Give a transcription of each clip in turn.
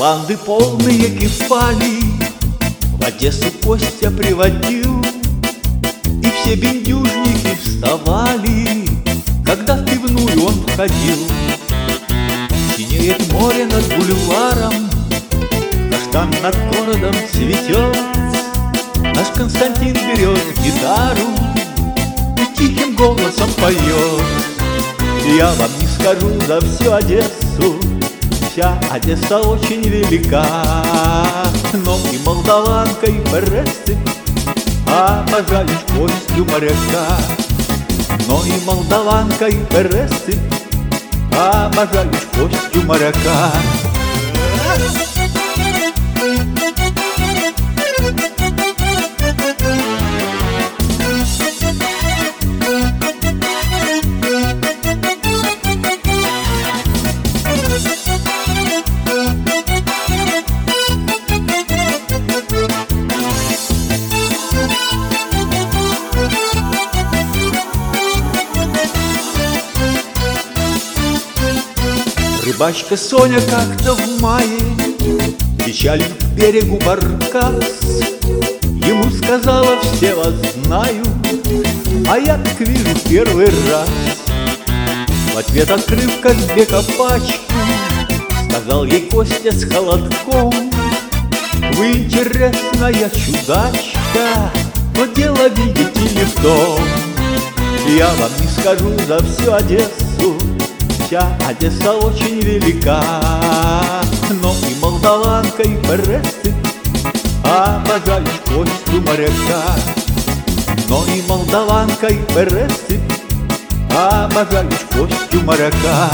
Баланды полные кефали в Одессу Костя приводил, и все бендюжники вставали, когда в пивную он входил. Синеет море над бульваром, каштан над городом цветет. Наш Константин берет гитару и тихим голосом поет. Я вам не скажу за всю Одессу, вся Одесса очень велика, но и молдаванка, и Бересты обожаешь Костю моряка. Но и молдаванка, и Бересты обожаешь Костю моряка. Рыбачка Соня как-то в мае печалью к берегу баркас. Ему сказала: все вас знаю, а я так вижу первый раз. В ответ, открыв Казбека пачку, сказал ей Костя с холодком: вы интересная чудачка, но дело, видите ли, в том. Я вам не скажу за всю Одессу, вся Одесса очень велика, но и молдаванка, и Бересты обожаешь Костю моряка. Но и молдаванка, и Бересты обожаешь Костю моряка.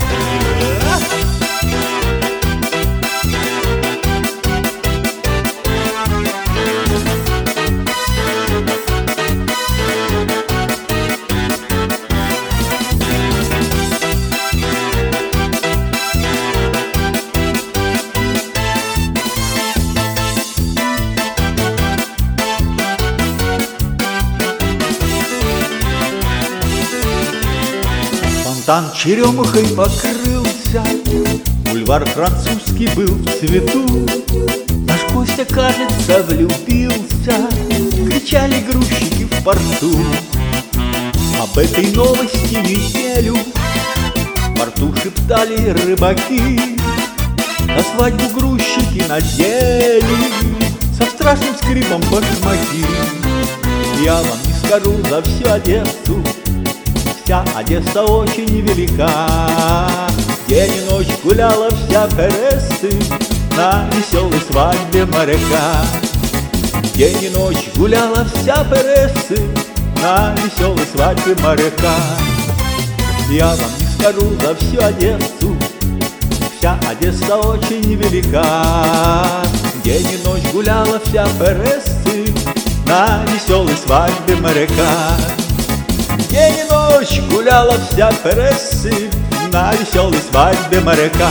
Фонтан черемухой покрылся, бульвар французский был в цвету. Наш Костя, кажется, влюбился, кричали грузчики в порту. Об этой новости неделю в порту шептали рыбаки, на свадьбу грузчики надели со страшным скрипом башмаки. Я вам не скажу за всю Одессу, вся Одесса очень велика. День и ночь гуляла вся Бересты на веселой свадьбе моряка. День и ночь гуляла вся Бересты на веселой свадьбе моряка. Я вам не скажу за всю Одессу, вся Одесса очень велика. День и ночь гуляла вся Бересты на веселой свадьбе моряка. День и ночь гуляла вся Бересты на веселой свадьбе моряка.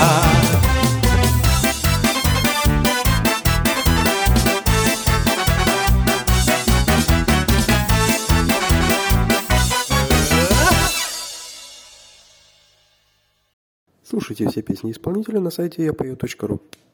Слушайте все песни исполнителя на сайте yapою.ru.